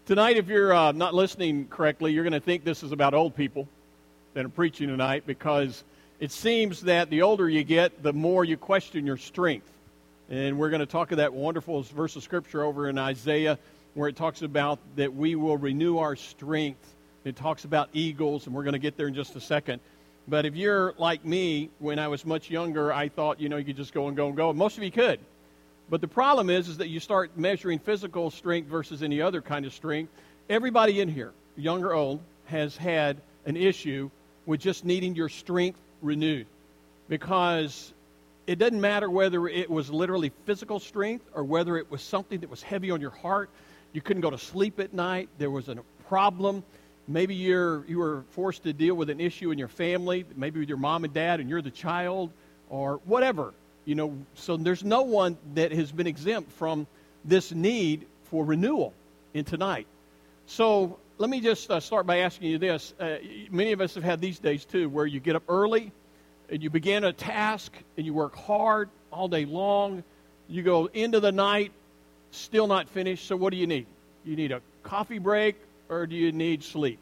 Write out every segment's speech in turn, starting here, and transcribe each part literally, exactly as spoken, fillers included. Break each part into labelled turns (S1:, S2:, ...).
S1: Tonight, if you're uh, not listening correctly, you're going to think this is about old people that are preaching tonight, because it seems that the older you get, the more you question your strength. And we're going to talk of that wonderful verse of Scripture over in Isaiah, where it talks about that we will renew our strength. It talks about eagles, and we're going to get there in just a second. But if you're like me, when I was much younger, I thought, you know, you could just go and go and go. Most of you could. But the problem is, is that you start measuring physical strength versus any other kind of strength. Everybody in here, young or old, has had an issue with just needing your strength renewed. Because it doesn't matter whether it was literally physical strength or whether it was something that was heavy on your heart. You couldn't go to sleep at night. There was a problem. Maybe you're you were forced to deal with an issue in your family, maybe with your mom and dad, and you're the child, or whatever. You know, so there's no one that has been exempt from this need for renewal in tonight. So let me just uh, start by asking you this. Uh, many of us have had these days, too, where you get up early, and you begin a task, and you work hard all day long. You go into the night, still not finished. So what do you need? You need a coffee break, or do you need sleep?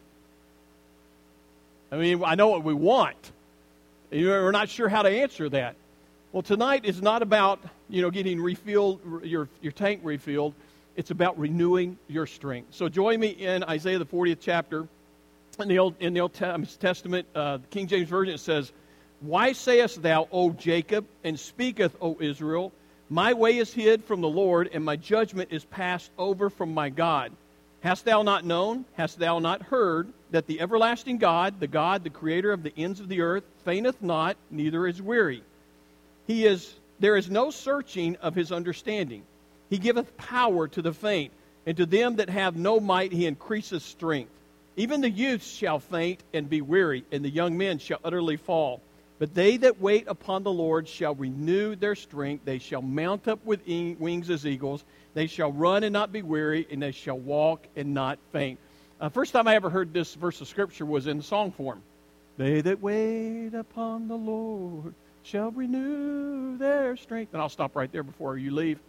S1: I mean, I know what we want. We're not sure how to answer that. Well, tonight is not about, you know, getting refilled, your your tank refilled. It's about renewing your strength. So join me in Isaiah the fortieth chapter. In the Old in the Old Testament, uh, the King James Version, it says, "Why sayest thou, O Jacob, and speaketh, O Israel, my way is hid from the Lord, and my judgment is passed over from my God? Hast thou not known, hast thou not heard, that the everlasting God, the God, the creator of the ends of the earth, fainteth not, neither is weary? He is, there is no searching of his understanding. He giveth power to the faint, and to them that have no might he increaseth strength. Even the youths shall faint and be weary, and the young men shall utterly fall. But they that wait upon the Lord shall renew their strength. They shall mount up with e- wings as eagles. They shall run and not be weary, and they shall walk and not faint." Uh, first time I ever heard this verse of Scripture was in song form. "They that wait upon the Lord shall renew their strength." And I'll stop right there before you leave.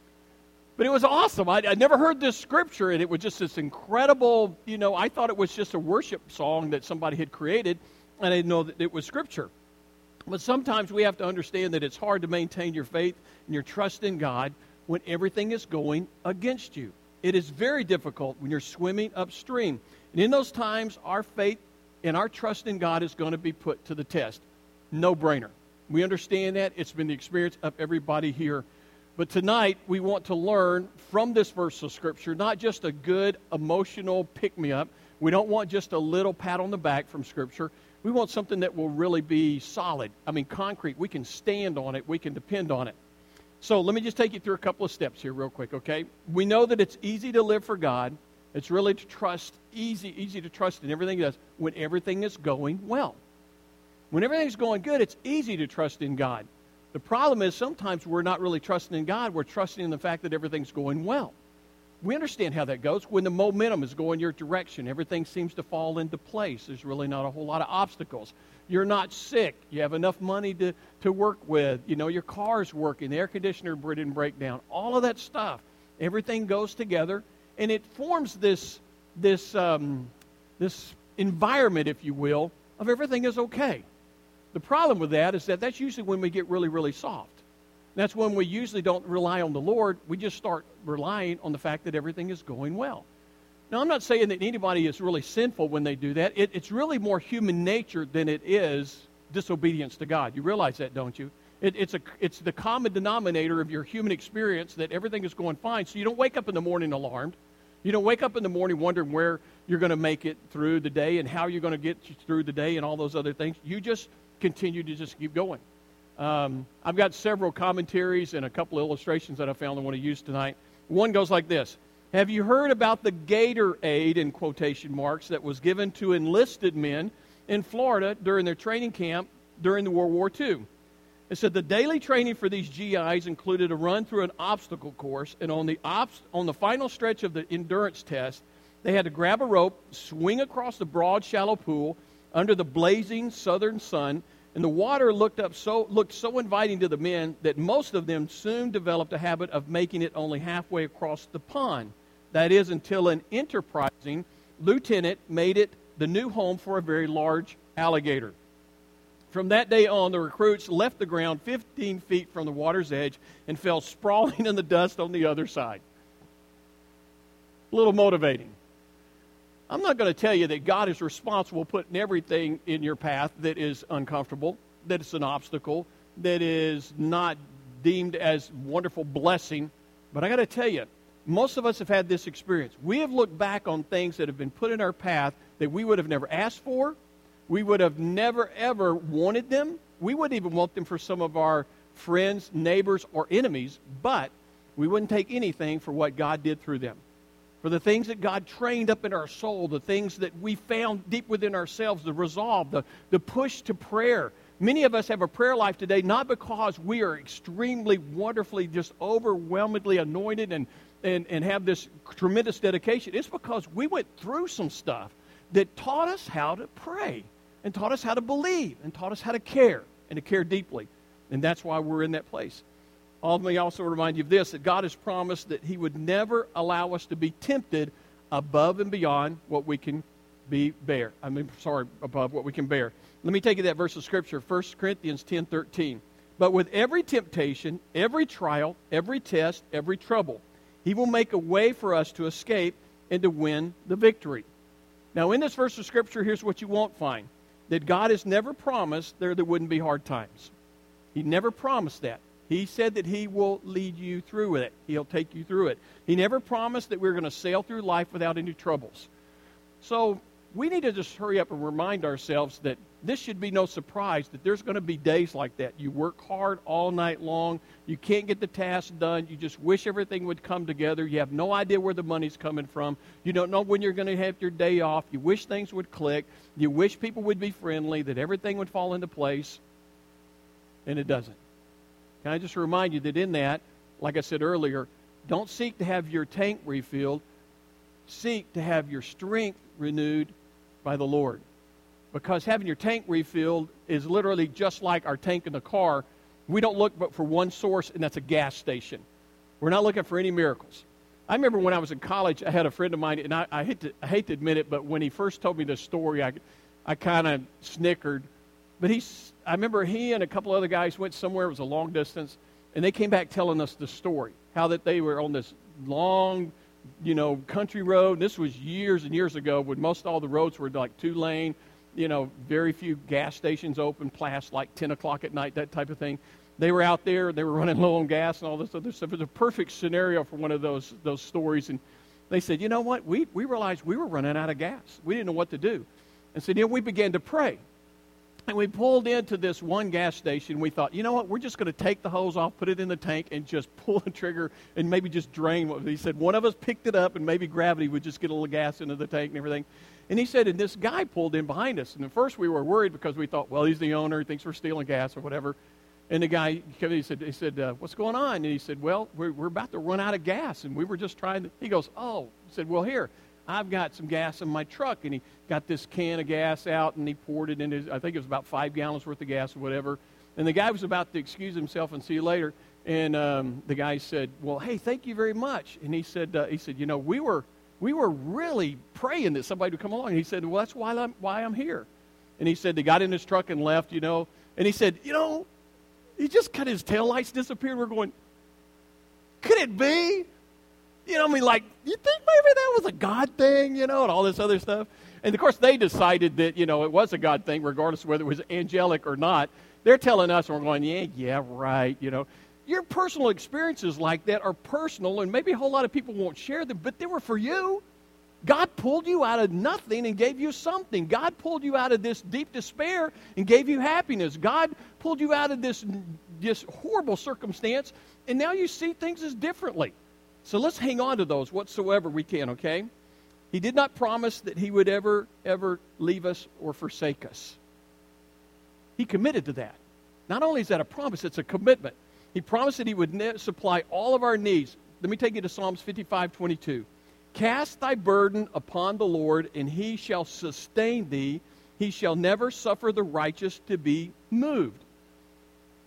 S1: But it was awesome. I, I never heard this scripture, and it was just this incredible, you know, I thought it was just a worship song that somebody had created, and I didn't know that it was Scripture. But sometimes we have to understand that it's hard to maintain your faith and your trust in God when everything is going against you. It is very difficult when you're swimming upstream. And in those times, our faith and our trust in God is going to be put to the test. No brainer. We understand that. It's been the experience of everybody here. But tonight, we want to learn from this verse of Scripture, not just a good emotional pick-me-up. We don't want just a little pat on the back from Scripture. We want something that will really be solid. I mean, concrete. We can stand on it. We can depend on it. So let me just take you through a couple of steps here real quick, okay? We know that it's easy to live for God. It's really to trust, easy, easy to trust in everything He does when everything is going well. When everything's going good, it's easy to trust in God. The problem is sometimes we're not really trusting in God. We're trusting in the fact that everything's going well. We understand how that goes. When the momentum is going your direction, everything seems to fall into place. There's really not a whole lot of obstacles. You're not sick. You have enough money to, to work with. You know, your car's working. The air conditioner didn't break down. All of that stuff. Everything goes together, and it forms this, this, um, this environment, if you will, of everything is okay. The problem with that is that that's usually when we get really, really soft. That's when we usually don't rely on the Lord. We just start relying on the fact that everything is going well. Now, I'm not saying that anybody is really sinful when they do that. It, it's really more human nature than it is disobedience to God. You realize that, don't you? It, it's, a, it's the common denominator of your human experience that everything is going fine. So you don't wake up in the morning alarmed. You don't wake up in the morning wondering where you're going to make it through the day and how you're going to get through the day and all those other things. You just continue to just keep going. Um, I've got several commentaries and a couple of illustrations that I found I want to use tonight. One goes like this. Have you heard about the Gatorade, in quotation marks, that was given to enlisted men in Florida during their training camp during the World War Two? It said the daily training for these G Is included a run through an obstacle course, and on the obst- on the final stretch of the endurance test, they had to grab a rope, swing across the broad, shallow pool under the blazing southern sun, and the water looked up so looked so inviting to the men that most of them soon developed a habit of making it only halfway across the pond. That is, until an enterprising lieutenant made it the new home for a very large alligator. From that day on, the recruits left the ground fifteen feet from the water's edge and fell sprawling in the dust on the other side. A little motivating. I'm not going to tell you that God is responsible for putting everything in your path that is uncomfortable, that is an obstacle, that is not deemed as wonderful blessing. But I got to tell you, most of us have had this experience. We have looked back on things that have been put in our path that we would have never asked for. We would have never, ever wanted them. We wouldn't even want them for some of our friends, neighbors, or enemies. But we wouldn't take anything for what God did through them. For the things that God trained up in our soul, the things that we found deep within ourselves, the resolve, the, the push to prayer. Many of us have a prayer life today not because we are extremely, wonderfully, just overwhelmingly anointed and, and, and have this tremendous dedication. It's because we went through some stuff that taught us how to pray and taught us how to believe and taught us how to care and to care deeply. And that's why we're in that place. Let me also remind you of this, that God has promised that He would never allow us to be tempted above and beyond what we can be bear. I mean, sorry, above what we can bear. Let me take you that verse of Scripture, First Corinthians ten thirteen. But with every temptation, every trial, every test, every trouble, He will make a way for us to escape and to win the victory. Now, in this verse of Scripture, here's what you won't find. That God has never promised there there wouldn't be hard times. He never promised that. He said that He will lead you through it. He'll take you through it. He never promised that we're going to sail through life without any troubles. So we need to just hurry up and remind ourselves that this should be no surprise that there's going to be days like that. You work hard all night long. You can't get the task done. You just wish everything would come together. You have no idea where the money's coming from. You don't know when you're going to have your day off. You wish things would click. You wish people would be friendly, that everything would fall into place. And it doesn't. Can I just remind you that in that, like I said earlier, don't seek to have your tank refilled. Seek to have your strength renewed by the Lord. Because having your tank refilled is literally just like our tank in the car. We don't look but for one source, and that's a gas station. We're not looking for any miracles. I remember when I was in college, I had a friend of mine, and I, I, hate, to, I hate to admit it, but when he first told me this story, I, I kind of snickered. But he's, I remember he and a couple other guys went somewhere, it was a long distance, and they came back telling us the story, how that they were on this long, you know, country road. This was years and years ago when most all the roads were like two lane, you know, very few gas stations open past like ten o'clock at night, that type of thing. They were out there, they were running low on gas and all this other stuff. It was a perfect scenario for one of those those stories. And they said, you know what, we, we realized we were running out of gas. We didn't know what to do. And so, you know, we began to pray. And we pulled into this one gas station. We thought, you know what, we're just going to take the hose off, put it in the tank, and just pull the trigger and maybe just drain what he said. One of us picked it up, and maybe gravity would just get a little gas into the tank and everything. And he said, and this guy pulled in behind us. And at first we were worried because we thought, well, he's the owner, he thinks we're stealing gas or whatever. And the guy, he said, he said uh, what's going on? And he said, well, we're, we're about to run out of gas, and we were just trying to. He goes, oh, he said, well, here. I've got some gas in my truck. And he got this can of gas out, and he poured it in his, I think it was about five gallons worth of gas or whatever. And the guy was about to excuse himself and see you later. And um, the guy said, well, hey, thank you very much. And he said, uh, he said, you know, we were we were really praying that somebody would come along. And he said, well, that's why I'm, why I'm here. And he said, they got in his truck and left, you know. And he said, you know, he just cut his taillights disappeared. We're going, could it be? You know, I mean, like, you think maybe that was a God thing, you know, and all this other stuff? And, of course, they decided that, you know, it was a God thing, regardless of whether it was angelic or not. They're telling us, and we're going, yeah, yeah, right, you know. Your personal experiences like that are personal, and maybe a whole lot of people won't share them, but they were for you. God pulled you out of nothing and gave you something. God pulled you out of this deep despair and gave you happiness. God pulled you out of this, this horrible circumstance, and now you see things as differently. So let's hang on to those whatsoever we can, okay? He did not promise that He would ever, ever leave us or forsake us. He committed to that. Not only is that a promise, it's a commitment. He promised that He would ne- supply all of our needs. Let me take you to Psalms fifty-five twenty-two. Cast thy burden upon the Lord, and He shall sustain thee. He shall never suffer the righteous to be moved.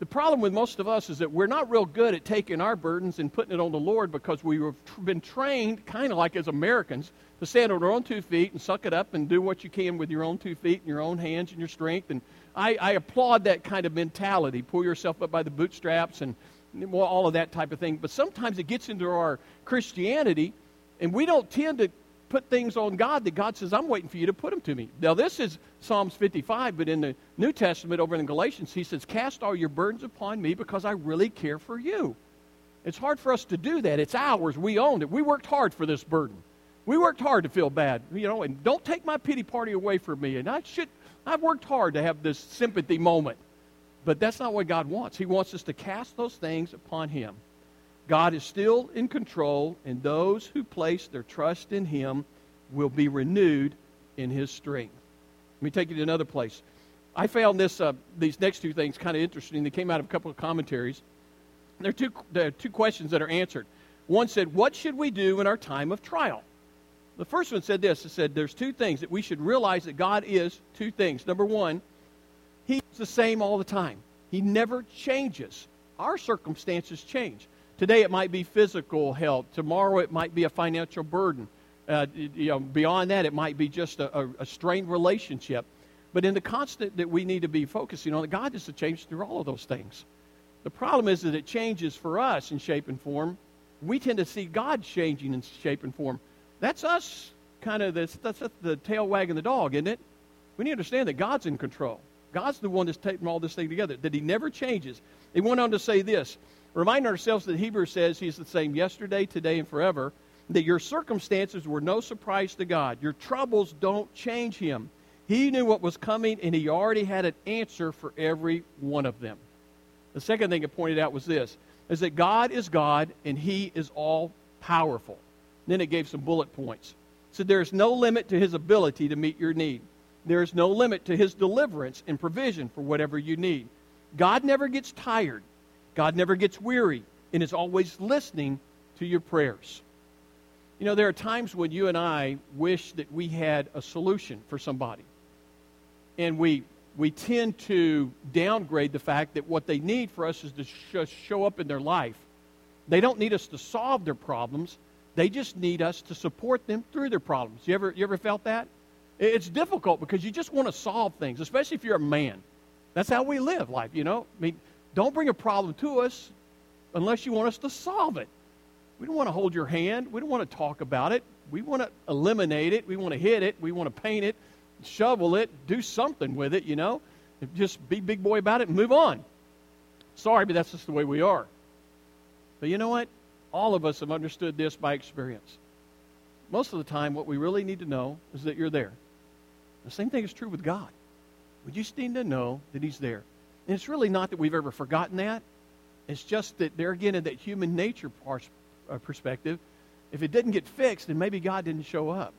S1: The problem with most of us is that we're not real good at taking our burdens and putting it on the Lord because we've been trained, kind of like as Americans, to stand on our own two feet and suck it up and do what you can with your own two feet and your own hands and your strength. And I, I applaud that kind of mentality. Pull yourself up by the bootstraps and well, all of that type of thing. But sometimes it gets into our Christianity, and we don't tend to put things on God that God says, I'm waiting for you to put them to me. Now, this is Psalms fifty-five, but in the New Testament over in Galatians, he says, cast all your burdens upon me because I really care for you. It's hard for us to do that. It's ours. We owned it. We worked hard for this burden. We worked hard to feel bad, you know, and don't take my pity party away from me. And I should, I've worked hard to have this sympathy moment. But that's not what God wants. He wants us to cast those things upon him. God is still in control, and those who place their trust in him will be renewed in his strength. Let me take you to another place. I found this uh, these next two things kind of interesting. They came out of a couple of commentaries. There are, two, there are two questions that are answered. One said, what should we do in our time of trial? The first one said this. It said there's two things that we should realize that God is two things. Number one, he's the same all the time. He never changes. Our circumstances change. Today it might be physical health. Tomorrow it might be a financial burden. Uh, you know, beyond that, it might be just a, a, a strained relationship. But in the constant that we need to be focusing on, God is to change through all of those things. The problem is that it changes for us in shape and form. We tend to see God changing in shape and form. That's us kind of, that's, that's the tail wagging the dog, isn't it? We need to understand that God's in control. God's the one that's taking all this thing together, that he never changes. He went on to say this. Remind ourselves that Hebrews says he's the same yesterday, today, and forever, that your circumstances were no surprise to God. Your troubles don't change him. He knew what was coming, and he already had an answer for every one of them. The second thing it pointed out was this, is that God is God, and he is all-powerful. Then it gave some bullet points. It said there is no limit to his ability to meet your need. There is no limit to his deliverance and provision for whatever you need. God never gets tired. God never gets weary, and is always listening to your prayers. You know, there are times when you and I wish that we had a solution for somebody. And we we tend to downgrade the fact that what they need for us is to sh- show up in their life. They don't need us to solve their problems. They just need us to support them through their problems. You ever, you ever felt that? It's difficult because you just want to solve things, especially if you're a man. That's how we live life, you know. I mean, don't bring a problem to us unless you want us to solve it. We don't want to hold your hand. We don't want to talk about it. We want to eliminate it. We want to hit it. We want to paint it, shovel it, do something with it, you know. Just be big boy about it and move on. Sorry, but that's just the way we are. But you know what? All of us have understood this by experience. Most of the time, what we really need to know is that you're there. The same thing is true with God. We just need to know that he's there. And it's really not that we've ever forgotten that. It's just that there again, in that human nature pers- uh, perspective, if it didn't get fixed, then maybe God didn't show up.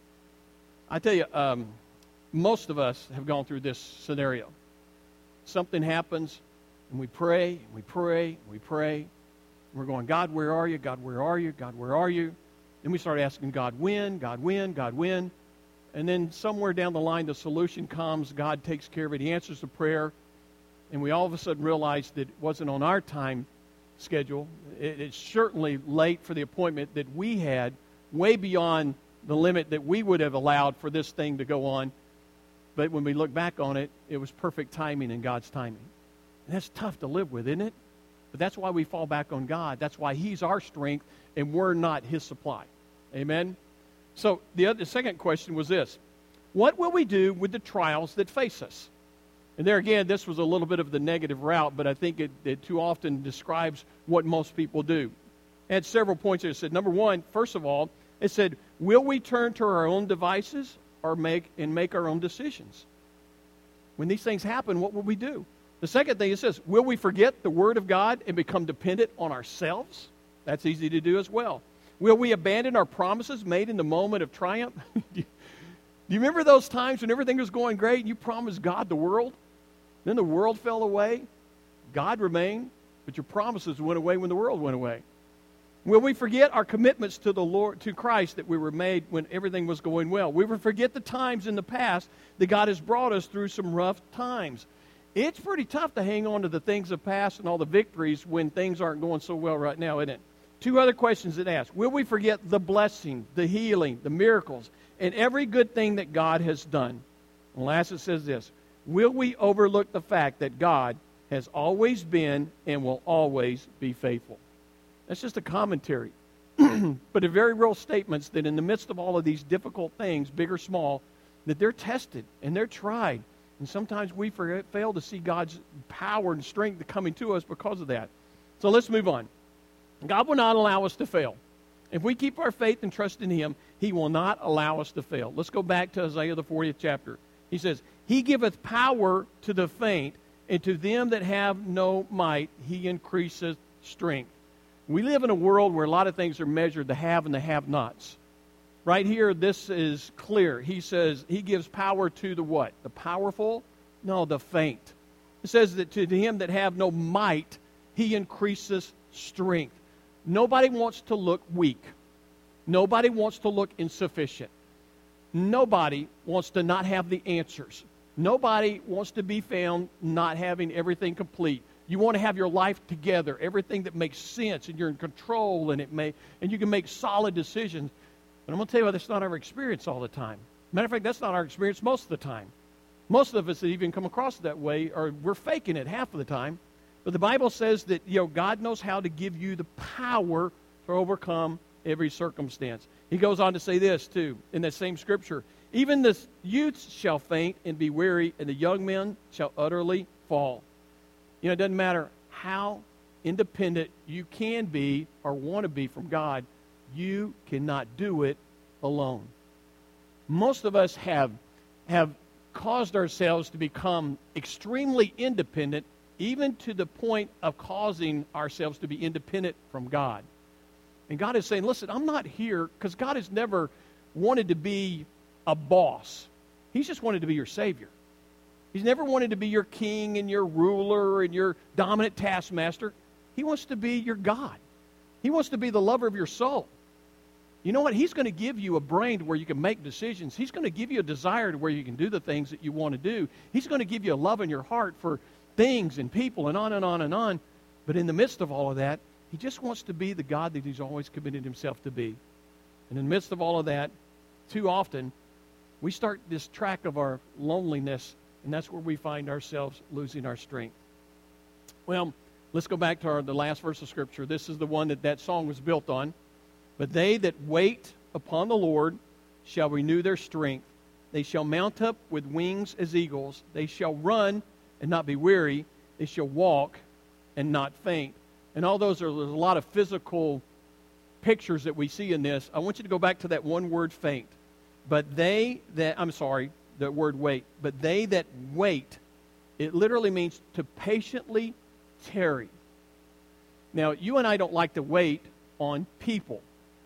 S1: I tell you, um, most of us have gone through this scenario. Something happens, and we pray, and we pray, and we pray. And we're going, God, where are you? God, where are you? God, where are you? Then we start asking God, when? God, when? God, when? And then somewhere down the line, the solution comes. God takes care of it. He answers the prayer. And we all of a sudden realize that it wasn't on our time schedule. It, it's certainly late for the appointment that we had, way beyond the limit that we would have allowed for this thing to go on. But when we look back on it, it was perfect timing in God's timing. And that's tough to live with, isn't it? But that's why we fall back on God. That's why he's our strength, and we're not his supply. Amen? So the, other, the second question was this. What will we do with the trials that face us? And there again, this was a little bit of the negative route, but I think it, it too often describes what most people do. It had several points there. It said, number one, first of all, it said, will we turn to our own devices or make and make our own decisions? When these things happen, what will we do? The second thing it says, will we forget the Word of God and become dependent on ourselves? That's easy to do as well. Will we abandon our promises made in the moment of triumph? Do you remember those times when everything was going great and you promised God the world? Then the world fell away. God remained, but your promises went away when the world went away. Will we forget our commitments to the Lord, to Christ that we were made when everything was going well? We will forget the times in the past that God has brought us through some rough times. It's pretty tough to hang on to the things of past and all the victories when things aren't going so well right now, isn't it? Two other questions it asks. Will we forget the blessing, the healing, the miracles, and every good thing that God has done? And last it says this. Will we overlook the fact that God has always been and will always be faithful? That's just a commentary. But a very real statements that in the midst of all of these difficult things, big or small, that they're tested and they're tried. And sometimes we forget, fail to see God's power and strength coming to us because of that. So let's move on. God will not allow us to fail. If we keep our faith and trust in Him, He will not allow us to fail. Let's go back to Isaiah the fortieth chapter. He says, He giveth power to the faint, and to them that have no might, He increaseth strength. We live in a world where a lot of things are measured, the have and the have-nots. Right here, this is clear. He says He gives power to the what? The powerful? No, the faint. It says that to him that have no might, He increases strength. Nobody wants to look weak. Nobody wants to look insufficient. Nobody wants to not have the answers. Nobody wants to be found not having everything complete. You want to have your life together, everything that makes sense, and you're in control, and it may, and you can make solid decisions. But I'm going to tell you, that's not our experience all the time. Matter of fact, that's not our experience most of the time. Most of us that even come across that way, or we're faking it half of the time. But the Bible says that, you know, God knows how to give you the power to overcome every circumstance. He goes on to say this, too, in that same scripture. Even the youths shall faint and be weary, and the young men shall utterly fall. You know, it doesn't matter how independent you can be or want to be from God, you cannot do it alone. Most of us have, have caused ourselves to become extremely independent, even to the point of causing ourselves to be independent from God. And God is saying, listen, I'm not here, because God has never wanted to be a boss. He's just wanted to be your Savior. He's never wanted to be your king and your ruler and your dominant taskmaster. He wants to be your God. He wants to be the lover of your soul. You know what? He's going to give you a brain to where you can make decisions. He's going to give you a desire to where you can do the things that you want to do. He's going to give you a love in your heart for things and people and on and on and on. But in the midst of all of that, He just wants to be the God that He's always committed Himself to be. And in the midst of all of that, too often, we start this track of our loneliness, and that's where we find ourselves losing our strength. Well, let's go back to our, the last verse of Scripture. This is the one that that song was built on. But they that wait upon the Lord shall renew their strength. They shall mount up with wings as eagles. They shall run and not be weary. They shall walk and not faint. And all those are, there's a lot of physical pictures that we see in this. I want you to go back to that one word, faint. But they that, I'm sorry, the word wait. But they that wait, it literally means to patiently tarry. Now, you and I don't like to wait on people.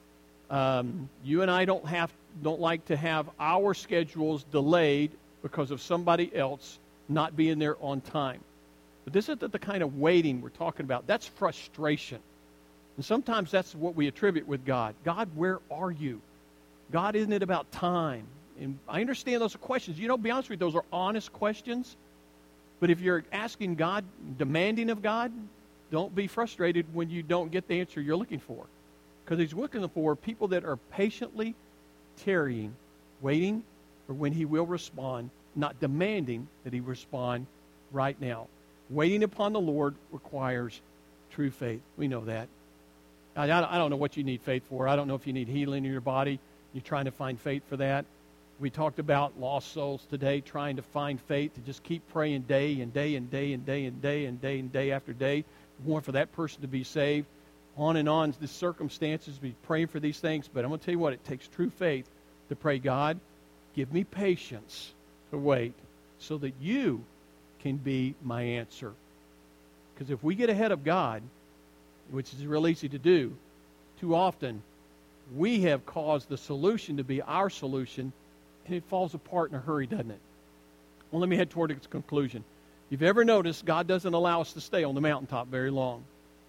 S1: Um, you and I don't have don't like to have our schedules delayed because of somebody else not being there on time. But this isn't the kind of waiting we're talking about. That's frustration. And sometimes that's what we attribute with God. God, where are you? God, isn't it about time? And I understand those are questions. You know, to be honest with you, those are honest questions. But if you're asking God, demanding of God, don't be frustrated when you don't get the answer you're looking for. Because He's looking for people that are patiently tarrying, waiting for when He will respond, not demanding that He respond right now. Waiting upon the Lord requires true faith. We know that. I, I don't know what you need faith for. I don't know if you need healing in your body. You're trying to find faith for that. We talked about lost souls today, trying to find faith to just keep praying day and day and day and day and day and day and day after day. We want for that person to be saved. On and on, the circumstances, be praying for these things. But I'm going to tell you what, it takes true faith to pray, God, give me patience to wait so that you can be my answer. Because if we get ahead of God, which is real easy to do, too often we have caused the solution to be our solution, and it falls apart in a hurry, doesn't it? Well, let me head toward its conclusion. If you've ever noticed, God doesn't allow us to stay on the mountaintop very long.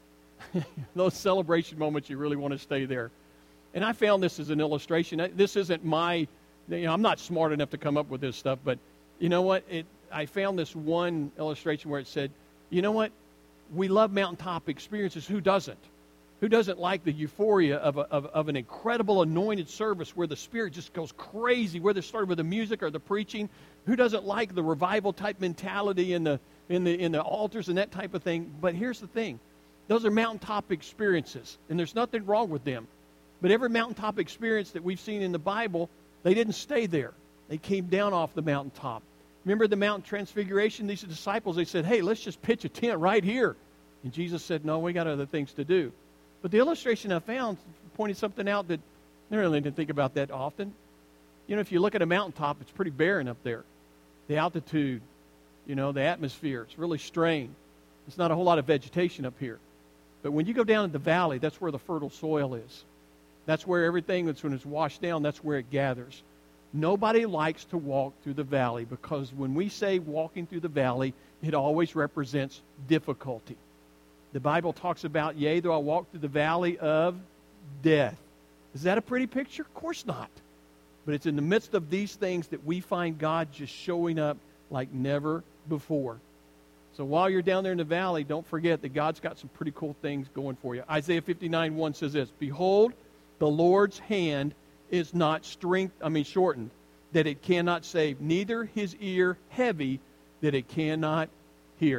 S1: Those celebration moments, you really want to stay there. And I found this as an illustration. This isn't my, you know, I'm not smart enough to come up with this stuff, but you know what? It, I found this one illustration where it said, you know what? We love mountaintop experiences. Who doesn't? Who doesn't like the euphoria of, a, of, of an incredible anointed service where the Spirit just goes crazy, whether it started with the music or the preaching? Who doesn't like the revival type mentality in the, in the, in the altars and that type of thing? But here's the thing. Those are mountaintop experiences, and there's nothing wrong with them. But every mountaintop experience that we've seen in the Bible, they didn't stay there. They came down off the mountaintop. Remember the Mount Transfiguration? These disciples, they said, hey, let's just pitch a tent right here. And Jesus said, no, we got other things to do. But the illustration I found pointed something out that I really didn't think about that often. You know, if you look at a mountaintop, it's pretty barren up there. The altitude, you know, the atmosphere, it's really strained. There's not a whole lot of vegetation up here. But when you go down in the valley, that's where the fertile soil is. That's where everything that's when it's washed down, that's where it gathers. Nobody likes to walk through the valley because when we say walking through the valley, it always represents difficulty. The Bible talks about, yea, though I walk through the valley of death. Is that a pretty picture? Of course not. But it's in the midst of these things that we find God just showing up like never before. So while you're down there in the valley, don't forget that God's got some pretty cool things going for you. Isaiah fifty-nine one says this, behold, the Lord's hand is not strength, I mean shortened, that it cannot save, neither his ear heavy, that it cannot hear.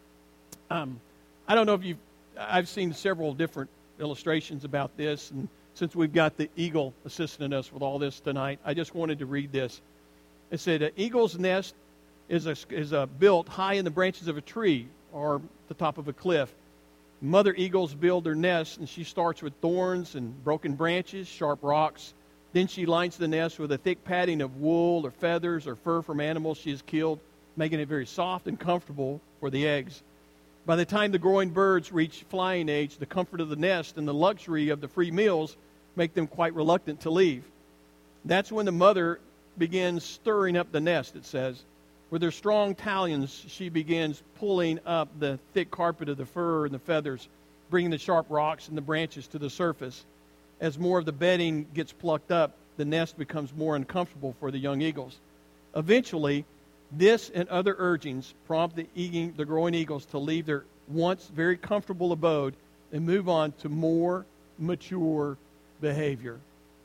S1: Um, I don't know if you've, I've seen several different illustrations about this, and since we've got the eagle assisting us with all this tonight, I just wanted to read this. It said, an eagle's nest is, a, is a built high in the branches of a tree or the top of a cliff. Mother eagles build their nests, and she starts with thorns and broken branches, sharp rocks. Then she lines the nest with a thick padding of wool or feathers or fur from animals she has killed, making it very soft and comfortable for the eggs. By the time the growing birds reach flying age, the comfort of the nest and the luxury of the free meals make them quite reluctant to leave. That's when the mother begins stirring up the nest, it says. With her strong talons, she begins pulling up the thick carpet of the fur and the feathers, bringing the sharp rocks and the branches to the surface. As more of the bedding gets plucked up, the nest becomes more uncomfortable for the young eagles. Eventually, this and other urgings prompt the, eating, the growing eagles to leave their once very comfortable abode and move on to more mature behavior.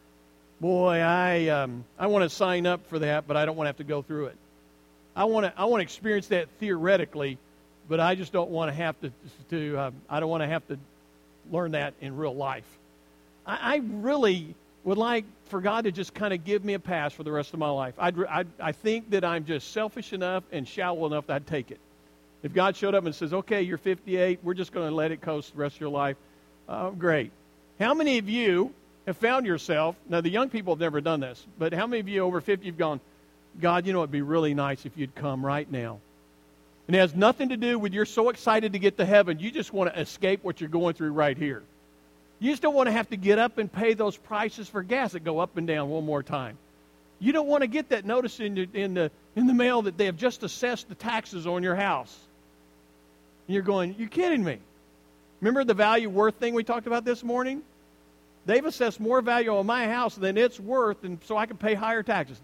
S1: Boy, I um, I want to sign up for that, but I don't want to have to go through it. I want to I want to experience that theoretically, but I just don't want to have to to uh, I don't want to have to learn that in real life. I, I really would like for God to just kind of give me a pass for the rest of my life. I'd, I'd, I think that I'm just selfish enough and shallow enough that I'd take it. If God showed up and says, okay, you're fifty-eight, we're just going to let it coast the rest of your life, uh, great. How many of you have found yourself, now the young people have never done this, but how many of you over fifty have gone, God, you know, it'd be really nice if you'd come right now. And it has nothing to do with you're so excited to get to heaven, you just want to escape what you're going through right here. You just don't want to have to get up and pay those prices for gas that go up and down one more time. You don't want to get that notice in the, in the, in the mail that they have just assessed the taxes on your house. And you're going, you're kidding me. Remember the value worth thing we talked about this morning? They've assessed more value on my house than it's worth, and so I can pay higher taxes.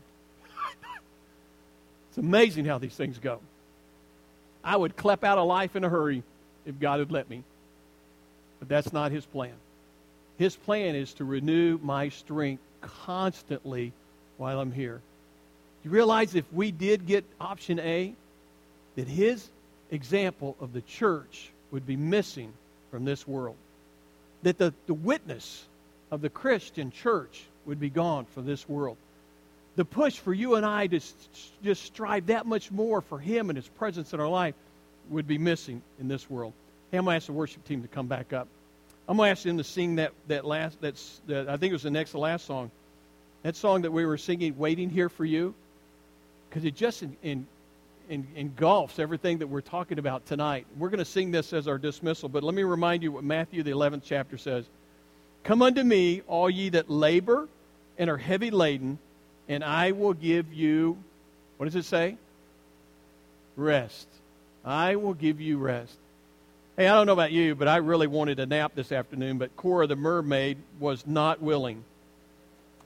S1: It's amazing how these things go. I would clep out of life in a hurry if God had let me. But that's not His plan. His plan is to renew my strength constantly while I'm here. You realize if we did get option A, that His example of the church would be missing from this world. That the, the witness of the Christian church would be gone from this world. The push for you and I to just strive that much more for Him and His presence in our life would be missing in this world. Hey, I'm going to ask the worship team to come back up. I'm going to ask them to sing that, that last, that's, that, I think it was the next to last song. That song that we were singing, Waiting Here for You, because it just in, in, in, engulfs everything that we're talking about tonight. We're going to sing this as our dismissal, but let me remind you what Matthew, the eleventh chapter says. Come unto me, all ye that labor and are heavy laden, and I will give you, what does it say? Rest. I will give you rest. Hey, I don't know about you, but I really wanted a nap this afternoon, but Cora the mermaid was not willing.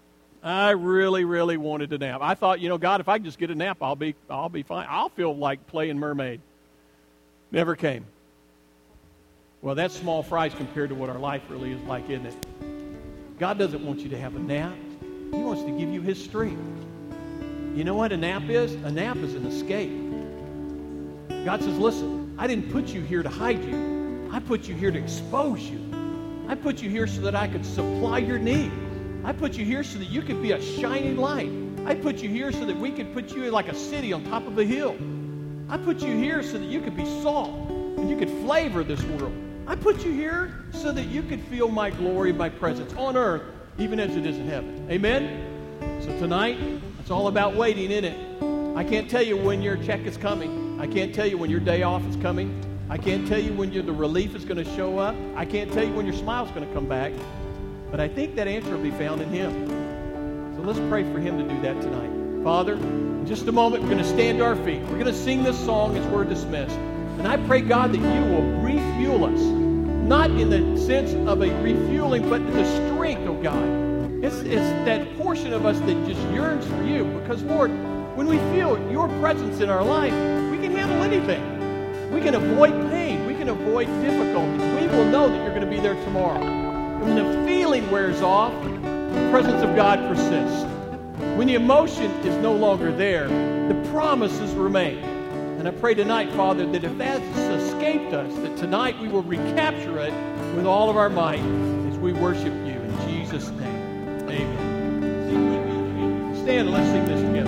S1: I really, really wanted a nap. I thought, you know, God, if I can just get a nap, I'll be, I'll be fine. I'll feel like playing mermaid. Never came. Well, that's small fries compared to what our life really is like, isn't it? God doesn't want you to have a nap. He wants to give you His strength. You know what a nap is? A nap is an escape. God says, listen, I didn't put you here to hide you. I put you here to expose you. I put you here so that I could supply your needs. I put you here so that you could be a shining light. I put you here so that we could put you in like a city on top of a hill. I put you here so that you could be salt and you could flavor this world. I put you here so that you could feel my glory, my presence on earth, even as it is in heaven. Amen? So tonight, it's all about waiting, isn't it? I can't tell you when your check is coming. I can't tell you when your day off is coming. I can't tell you when your, the relief is going to show up. I can't tell you when your smile is going to come back. But I think that answer will be found in Him. So let's pray for Him to do that tonight. Father, in just a moment, we're going to stand to our feet. We're going to sing this song as we're dismissed. And I pray, God, that you will refuel us. Not in the sense of a refueling, but the strength, oh God. It's, it's that portion of us that just yearns for you. Because, Lord, when we feel your presence in our life, we can handle anything. We can avoid pain. We can avoid difficulties. We will know that you're going to be there tomorrow. When the feeling wears off, the presence of God persists. When the emotion is no longer there, the promises remain. And I pray tonight, Father, that if that has escaped us, that tonight we will recapture it with all of our might as we worship you. In Jesus' name, amen. Stand and let's sing this together.